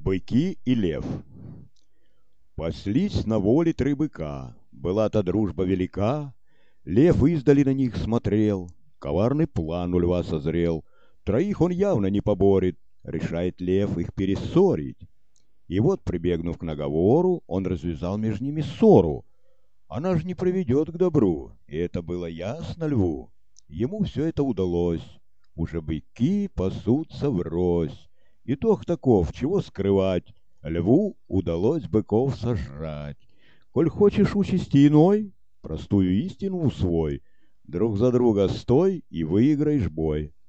Быки и лев. Паслись на воле три быка. Была-то дружба велика. Лев издали на них смотрел. Коварный план у льва созрел. Троих он явно не поборет. Решает лев их перессорить. И вот, прибегнув к наговору, он развязал между ними ссору. Она же не приведет к добру, и это было ясно льву. Ему все это удалось. Уже быки пасутся врозь. Итог таков, чего скрывать, льву удалось быков сожрать. Коль хочешь участи иной, простую истину усвой. Друг за друга стой и выиграешь бой.